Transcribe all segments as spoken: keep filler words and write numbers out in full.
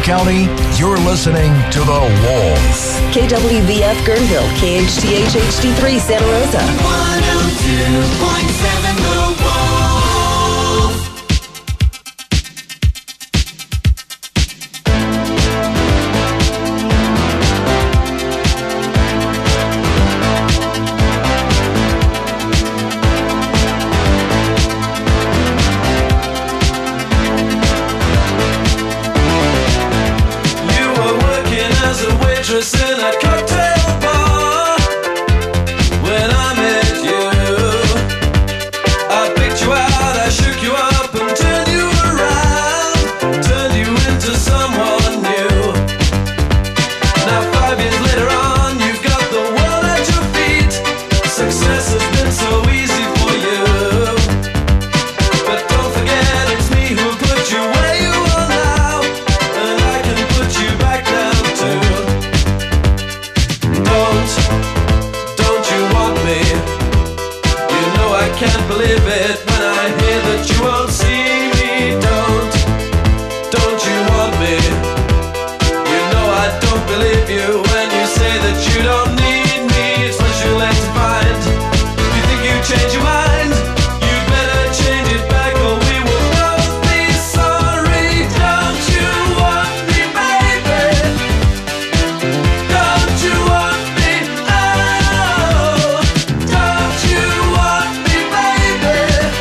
County, you're listening to The Wolf. K W V F Guerneville, K H T H H D three Santa Rosa. one oh two point seven The Wolf. In a cocktail bar when I met you, I picked you out, I shook you up and turned you around, turned you into someone new. Now five years later on, you've got the world at your feet. Success has been so easy for you, but don't forget it's me who put you where you are now, and I can put you back down too. Don't, don't you want me? You know I can't believe it when I hear that you won't see me. Don't, don't you want me? You know I don't believe you when you say that you don't need me. It's much too late to find. You think you change your mind? You better change it back or we will both be sorry. Don't you want me, baby? Don't you want me? Oh, don't you want me, baby?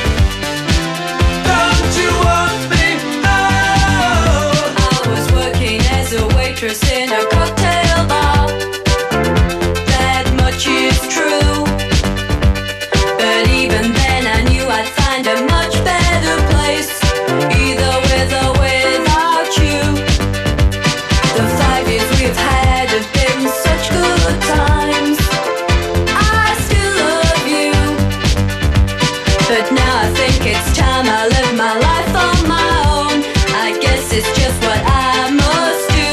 Don't you want me? Oh. I was working as a waitress in a cocktail bar. That much is true. But even then I knew I'd find a much better place, either with or without you. The five years we've had have been such good times. I still love you, but now I think it's time I live my life on my own. I guess it's just what I must do.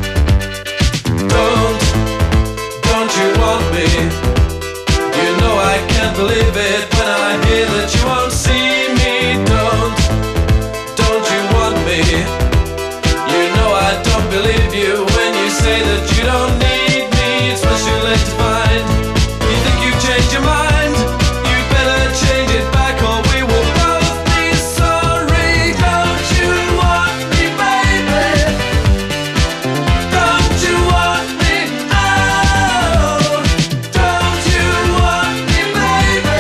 Don't, don't you want me? You know I can't believe it when I hear that you won't see me. Don't, don't you want me? You know I don't believe you when you say that you don't need me. It's much too late to find. You think you've changed your mind? You better change it back or we will both be sorry. Don't you want me, baby? Don't you want me? Oh, don't you want me, baby?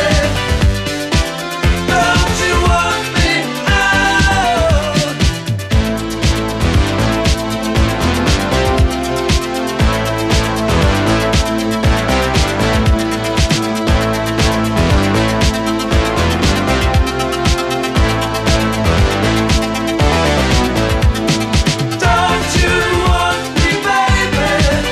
Don't you want me? Oh. Don't you want me, baby?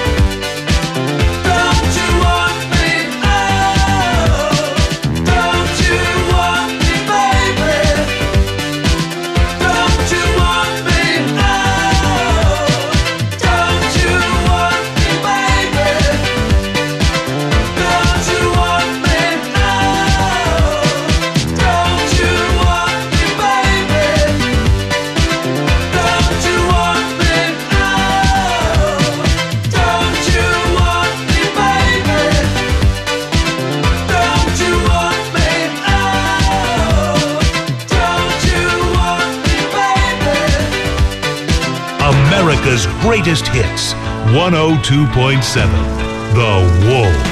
Don't you want me? Oh, don't you want me, baby? Don't you want me? Oh, don't you want me, baby? Don't you want me? Oh, don't you want me, baby? Don't you want me? Oh, don't you want me, baby? Don't you want me? Oh, don't you want me, baby? America's greatest hits. one oh two point seven. The Wolf.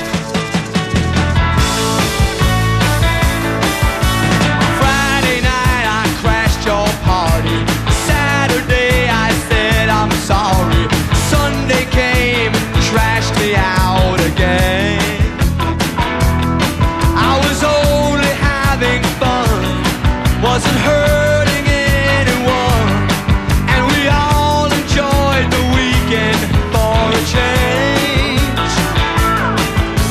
Friday night I crashed your party. Saturday I said I'm sorry. Sunday came and trashed me out again. I was only having fun, wasn't hurting anyone, and we all enjoyed the weekend for a change.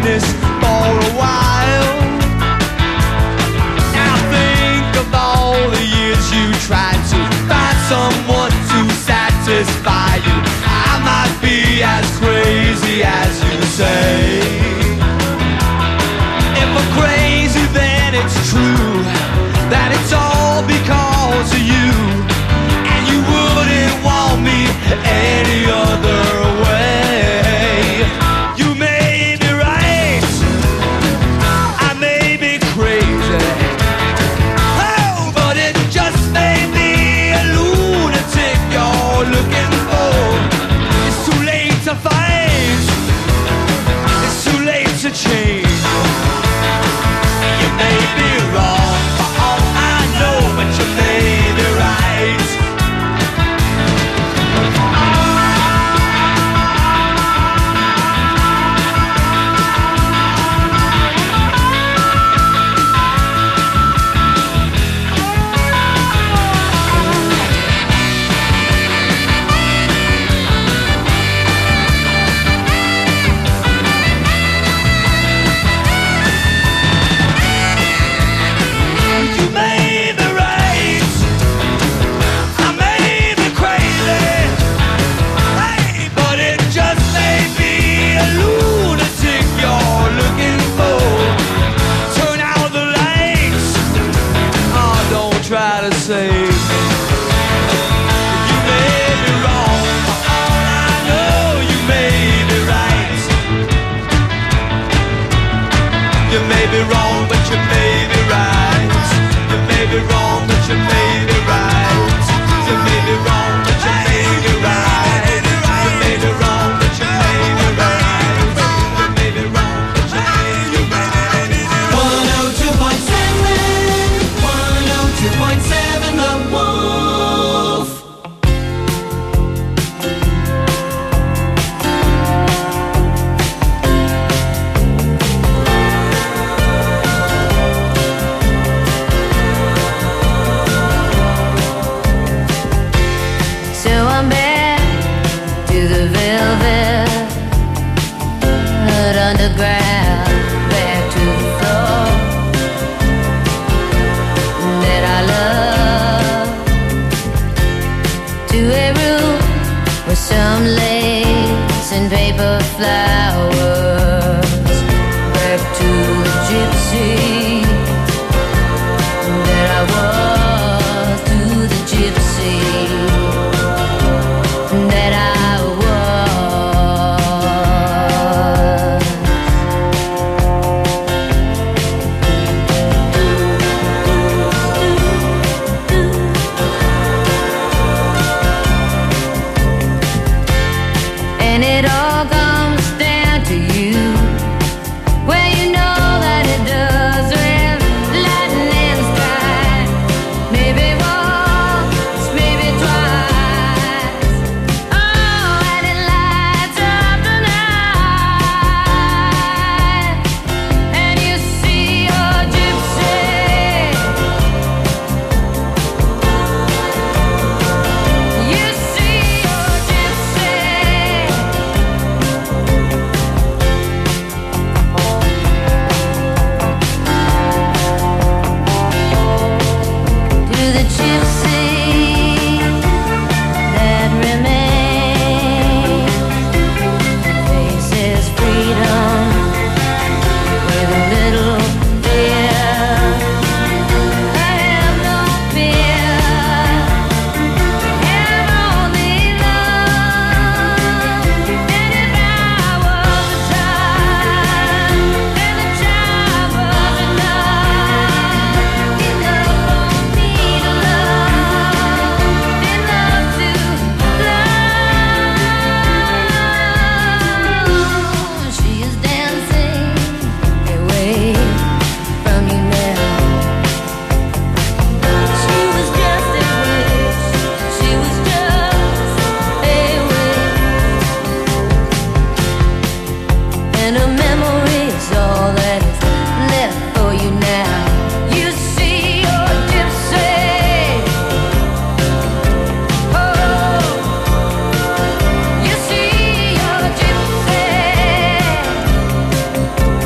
darkness for a while. Now think of all the years you tried to find someone to satisfy you. I might be as crazy as you say. If I'm crazy, then it's true that it's all because of you, and you wouldn't want me any other way. You may be right, I may be crazy, oh, but it just may be a lunatic you're looking for. It's too late to fight, it's too late to change. You may be wrong for all I know, but you may be right. You may be right, I may be crazy, hey, but it just may be a lunatic you're looking for. Turn out the lights, oh, don't try to save me. You may be wrong, for all I know, you may be right. You may be wrong, but you may be right. You may be wrong, but you may be right. You may be wrong, but you may be right. You may be wrong, but you may be right. You may be wrong, but you may be right. one oh two point seven, one oh two point seven, The Wolf. So I'm back to the velvet underground, back to the floor that I love, to a room with some lace and paper flowers, back to the gypsy that I was, to the gypsy that I was. And it all comes down to you. Well, you know that it does with lightning in the sky. Maybe once, maybe twice. Oh, and it lights up the night. And you see your gypsy. You see your gypsy. To the gypsy that remains, faces freedom with a little fear. I have no fear, have only love. And if I was a child, and the child was enough, enough for me to love, enough to love. She is dancing away from you now. She was just a wish, she was just a wish, and a memory is all that is left for you now. You see your gypsy. Oh, you see your gypsy.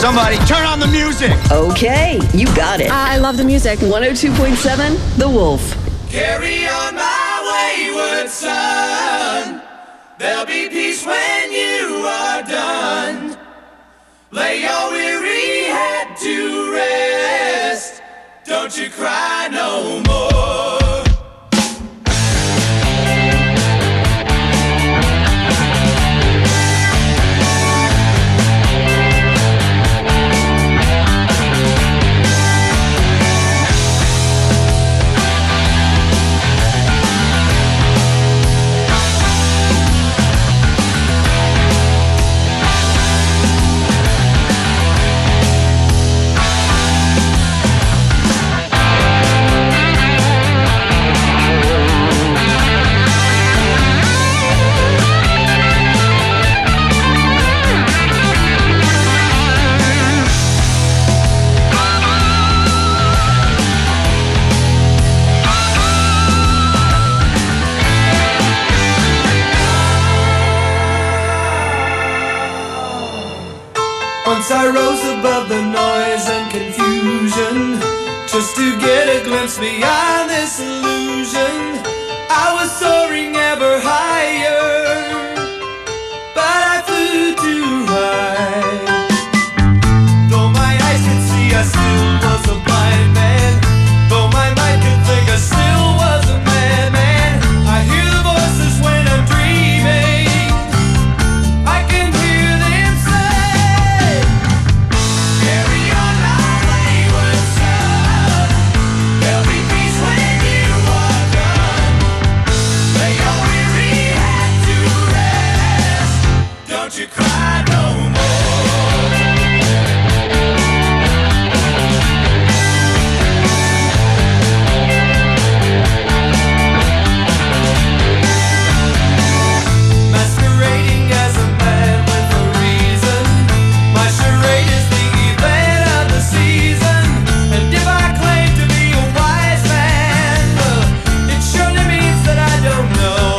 Somebody turn on the music. Okay, you got it. I love the music. one oh two point seven, The Wolf. Carry on my wayward son. There'll be peace when you are done. Lay your weary head to rest. Don't you cry no more. Once I rose above the noise and confusion, just to get a glimpse beyond this illusion. I was soaring ever higher, but I flew too high. Though my eyes could see, I still was a blind man. Though my mind could think, I still was a madman. I hear the voices when I'm dreaming. I can hear them say, carry on my wayward son. There'll be peace when you are done. Lay your weary head to rest. Don't you cry no more. Masquerading as a man with a reason. My charade is the event of the season. And if I claim to be a wise man, uh, it surely means that I don't know.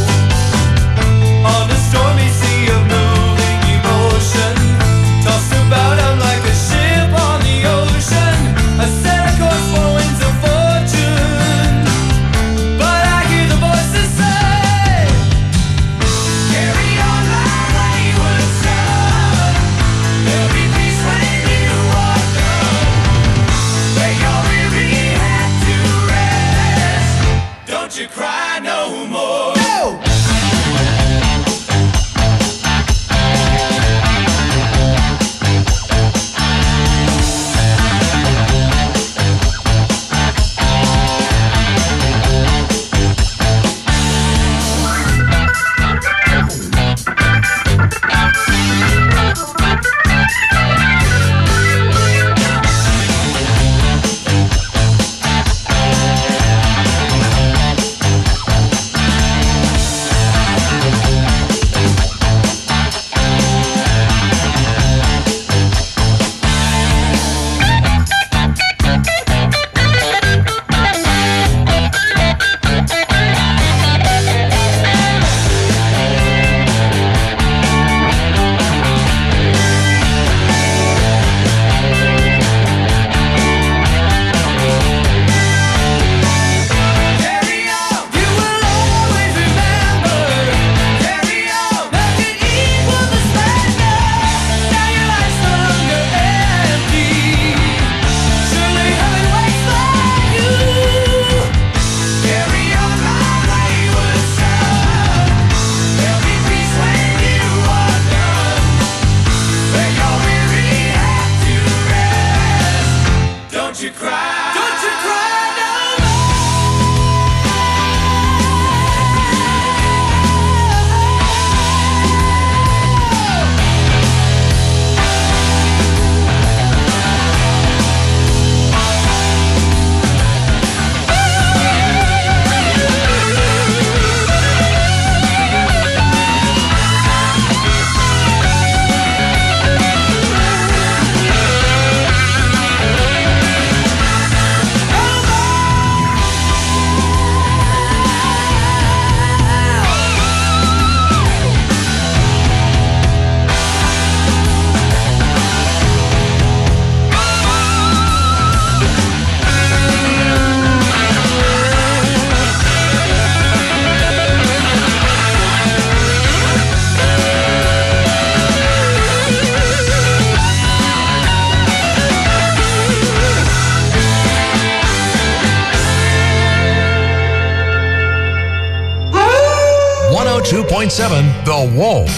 On a stormy sea of moving emotion, tossed about I'm like a ship on the ocean. I set a course for winds of fortune, but I hear the voices say, carry on my wayward son. There'll be peace when you are done. Lay your weary head to rest. Don't you cry no more. No! oh two point seven The Wolf.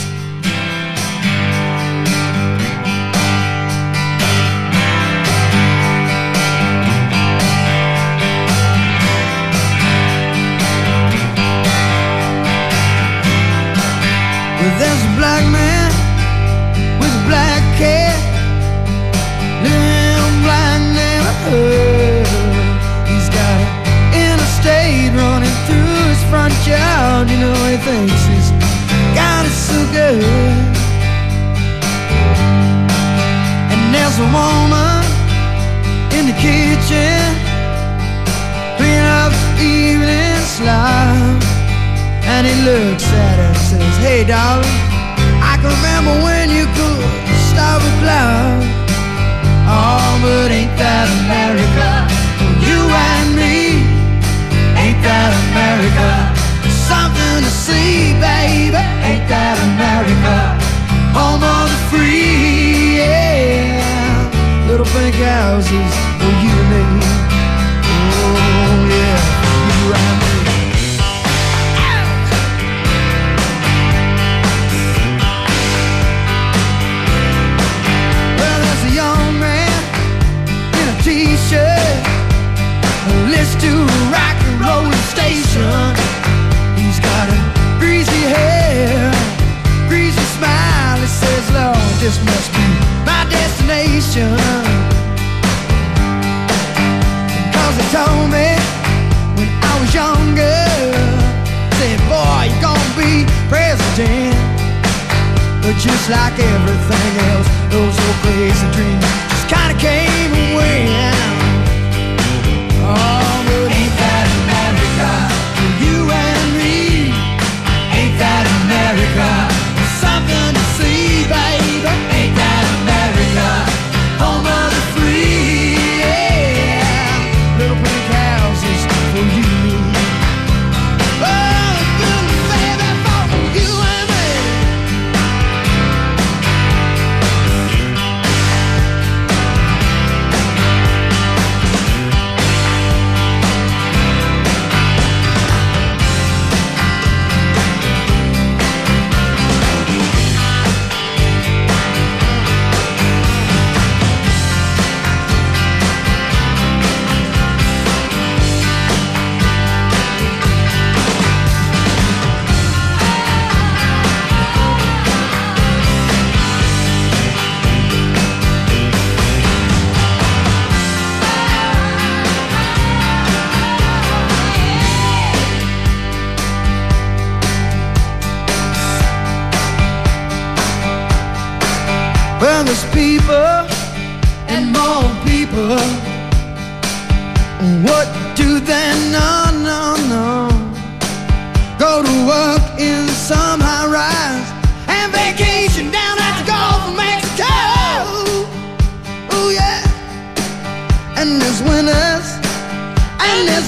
Well, there's a black man with a black cat, little black neighborhood. He's got an interstate running through his front yard. You know, he thinks he's got it so good. And there's a woman in the kitchen cleaning up the evening slime. And he looks at her and says, hey darling, I can remember when you could stop a cloud. Oh, but ain't that America? You and me, ain't that America? Something to see, baby, ain't that America? Home of the free, yeah. Little pink houses for you and me. Oh yeah, you and me. T-shirt, list to a rock and roll station. He's got a greasy hair, greasy smile. He says, Lord, this must be my destination. Cause he told me when I was younger, said, boy, you're gonna be president. But just like everything else, those old crazy dreams just kinda came and went. Oh, but ain't that America? For you and me, ain't that America? Something to see, baby, ain't that America? Home of the free, yeah. Little pink houses for you. Oh, good baby, for you and me. Well, there's people and more people. What do they know, no, no? Go to work in some high rise and vacation down at the Gulf of Mexico. Oh yeah. And there's winners and there's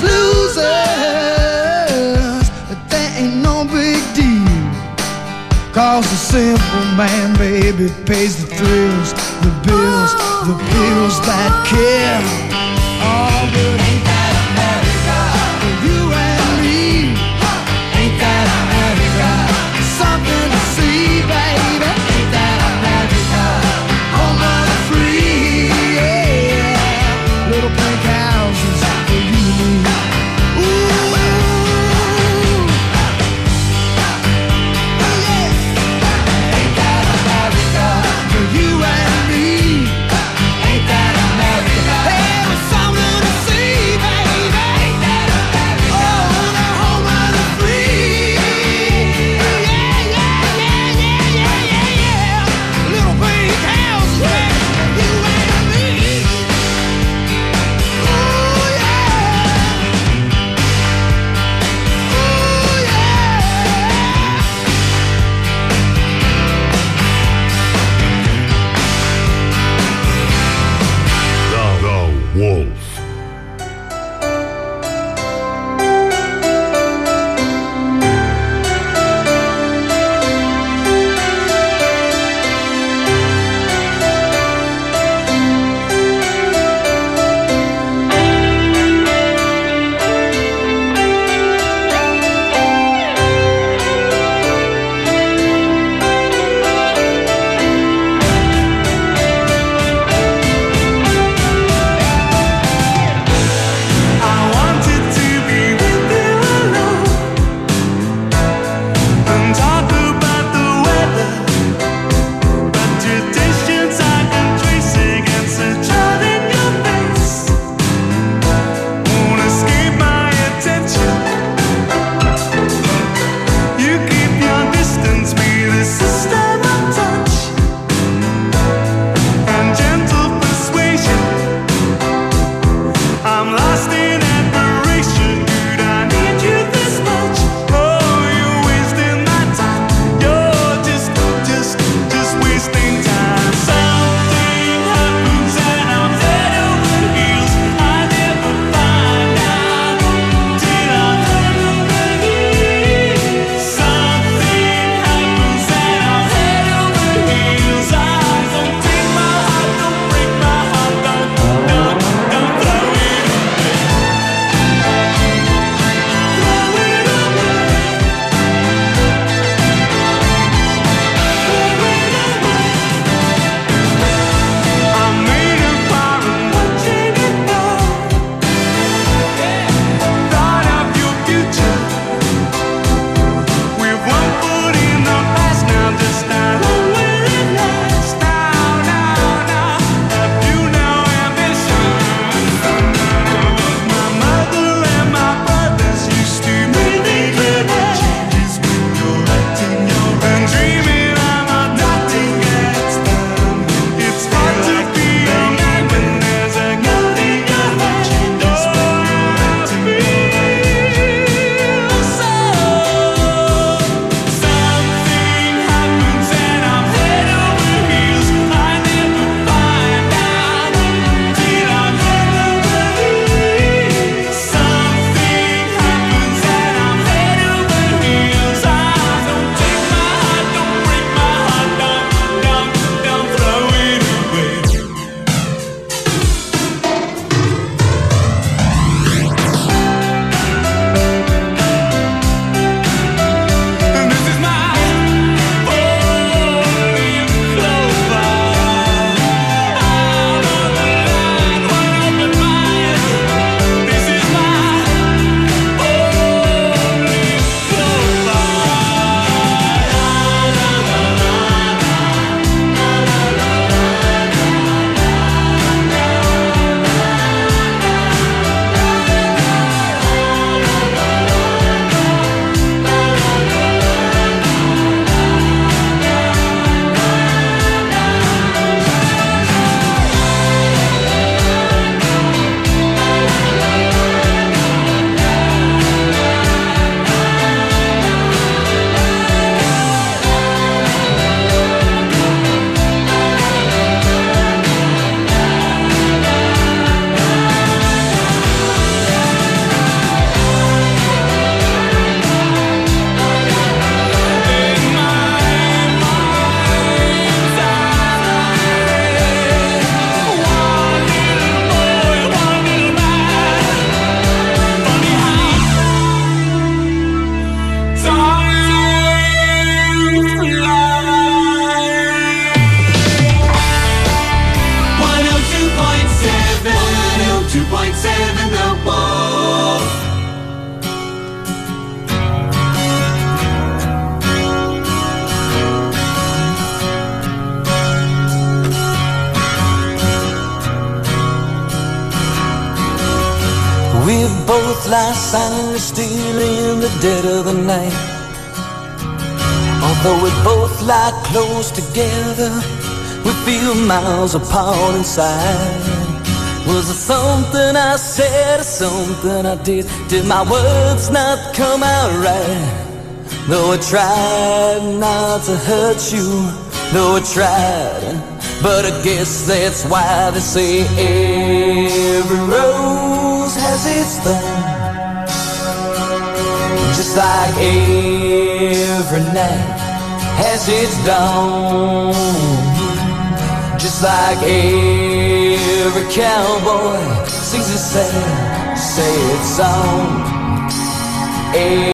losers, but that ain't no big deal. Cause the simple man, baby, pays the thrills, the bills, the bills that kill. Oh, but ain't that America? For you and me, ain't that America? Something to see, baby, ain't that America? Home of the free, yeah. Little pink houses for you and me. Ooh. You and me, ain't that America? Hey, there's something to see, baby. lie silently still in the dead of the night. Although we both lie close together, we feel miles apart inside. Was it something I said or something I did? Did my words not come out right? Though I tried not to hurt you, though I tried, but I guess that's why they say every rose has its thorn. Just like every night has its dawn. Just like every cowboy sings a sad, sad song.